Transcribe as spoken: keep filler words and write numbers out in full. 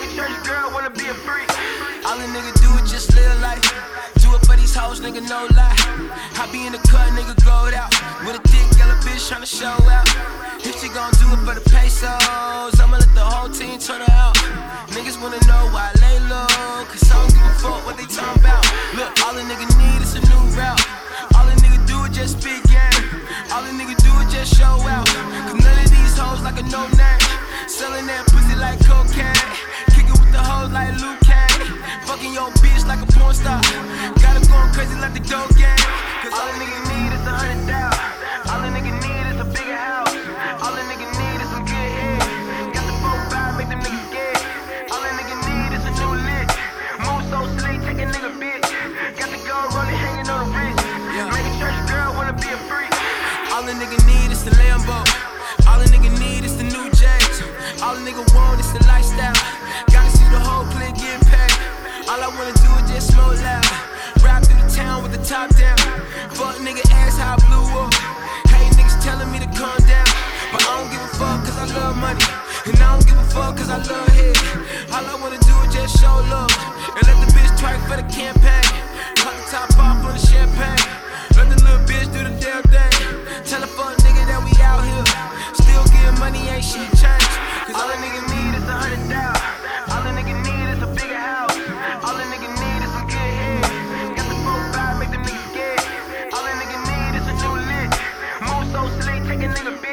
a church girl, wanna be a freak. All a nigga do is just live life. Do it for these hoes, nigga, no lie. I be in the cut, nigga, gold out. With a thick yellow bitch tryna show out. If she gon' do it for the pesos, I'ma let the whole team turn her out. Niggas wanna know why I lay low, cause I don't give a fuck what they talking about. Look, all a nigga need is a new route. All a nigga do is just spit game. All a nigga do is just show out. Cause none of these hoes like a no name. Selling that pussy like cocaine. Kicking with the hoes like Luke Kane. Fucking your bitch like a porn star. Got her going crazy like the dope game. Cause all a nigga need is a hundred thousand. All a nigga need is a bigger house. All a nigga need is some good head. Got the four five, make them niggas scared. All a nigga need is a new lick. Move so slick, take a nigga bitch. Got the gold rolling hanging on the wrist. Make a church girl wanna be a freak. All a nigga need is the Lambo. All a nigga need is the new J's. All a nigga want is the lifestyle. Gotta see the whole clique get paid. All I wanna do is just smoke loud. Ride through the town with the top down. Fuck nigga ass how I blew up. Hey niggas telling me to calm down. But I don't give a fuck cause I love money. And I don't give a fuck cause I love head. All I wanna do is just show love. And let the bitch twerk for the campaign. Pop the top off on the champagne. Let the little bitch do the damn thing. Tell the fuck nigga that we out here. Still getting money, ain't shit changed. Cause all a nigga need is a hundred thousand. All a nigga need is a bigger house. All a nigga need is some good head. Got the four five, make them niggas scared. All a nigga need is a new lick. Move so slick, take a nigga